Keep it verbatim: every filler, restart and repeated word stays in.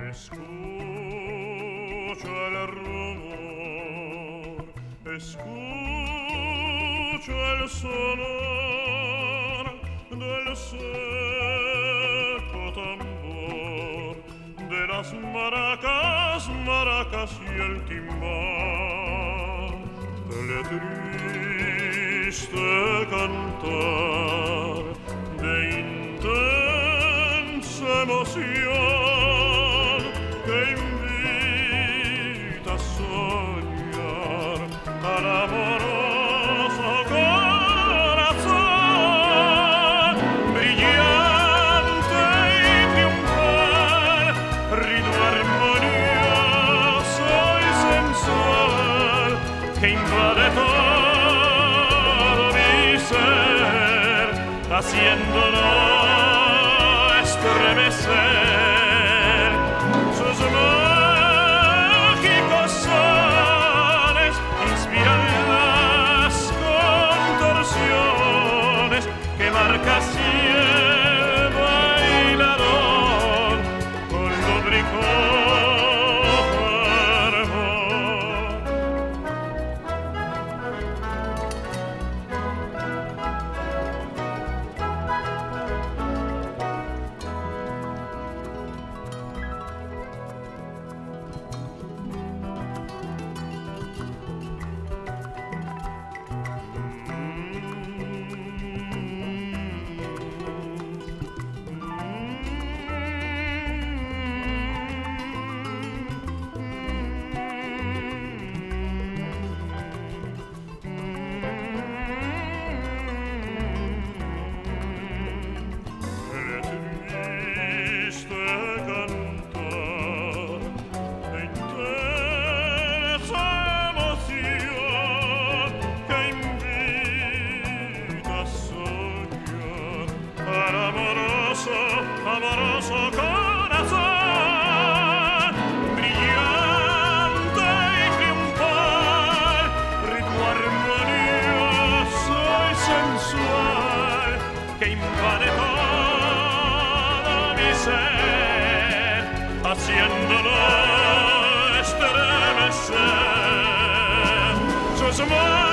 Escucho el rumor, escucho el sonor del seco tambor, de las maracas, maracas y el timbal, del triste cantar de intensa emoción que invita a soñar al amoroso corazón, brillante y triunfal, ritmo armonioso y sensual que invade todo mi ser, haciéndolo estremecer. Sus mágicos sones inspiran las contorsiones que marca así el bailador con lúbrico amoroso corazón, brillante y triunfal, ritmo armonioso y sensual que invade todo mi ser, haciéndolo estremecer. Sus manos